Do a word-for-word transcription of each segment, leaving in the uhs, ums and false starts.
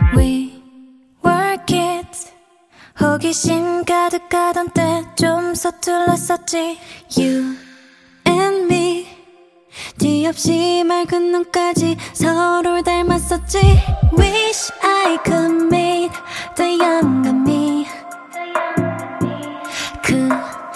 We were kids. 호기심 가득하던 때 좀 서툴렀었지. You and me. 뒤 없이 맑은 눈까지 서로를 닮았었지. Wish I could meet the younger me. 그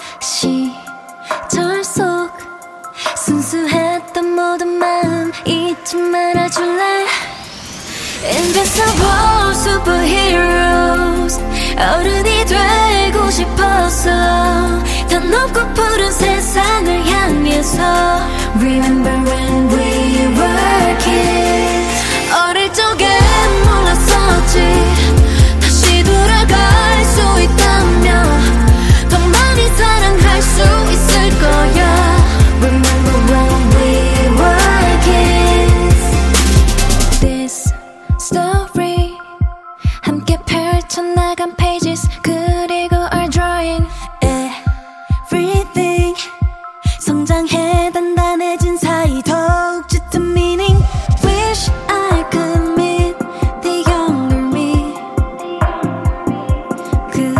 시절 속 순수했던 모든 마음 잊지 말아줄래. Invincible superheroes. 어른이 되고 싶었어. 더 높고 푸른 세상을 향해서. Remember when we were kids. 어릴 적엔 몰랐었지. 다시 돌아갈 수 있다면 더 많이 사랑할 수 있을 거야. Remember when we were kids. This story 함께 펼쳐나간 pages 그리고 our drawing. Everything 성장해 단단해진 사이 더욱 짙은 meaning. Wish I could meet the younger me. 그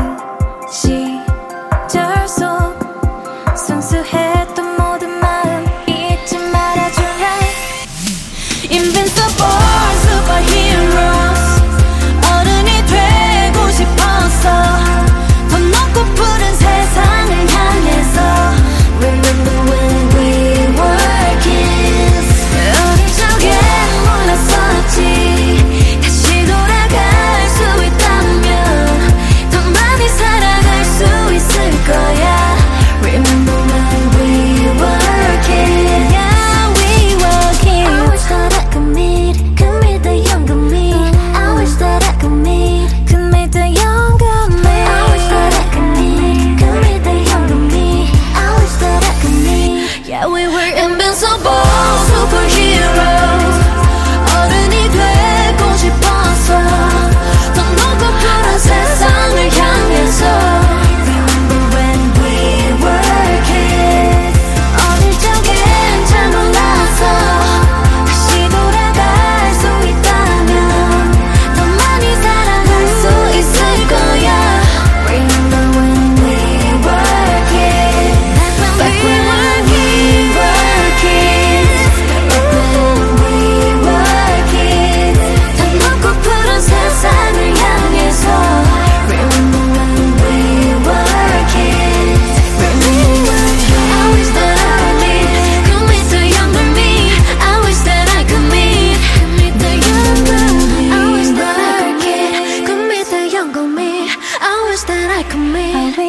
시절 속 순수했던 모든 마음 잊지 말아줄래. Invincible superheroes. 어른이 되고 싶었어. 더 높고 푸른 세상을 향해서. Remember when we were kids. 어릴 적엔 몰랐었지. 다시 돌아갈 수 있다면 더 많이 사랑할 수 있을 거야. Remember when we were kids. Yeah, we were kids. I wish that I could meet, could meet the younger me. I wish that I could meet, could meet the younger me. I wish that I could meet, could meet the younger me. I wish that I could meet. Yeah, we were invincible superheroes. 어른이 되고 싶었어. 더 높고 푸른 세상을 향해서. Remember when we were kids. 어릴 적엔 잘 몰라서 다시 돌아갈 수 있다면 더 많이 사랑할 수 있을 거야. Remember when we were kids. Back when we were kids. Back when we were kids. 더 높고 푸른 세상을 향해서. Remember when we were kids. Remember when I wish that I could meet, could meet the younger me. I wish that I could meet the younger me. I wish that I could meet, could meet the younger me. I wish that I could meet.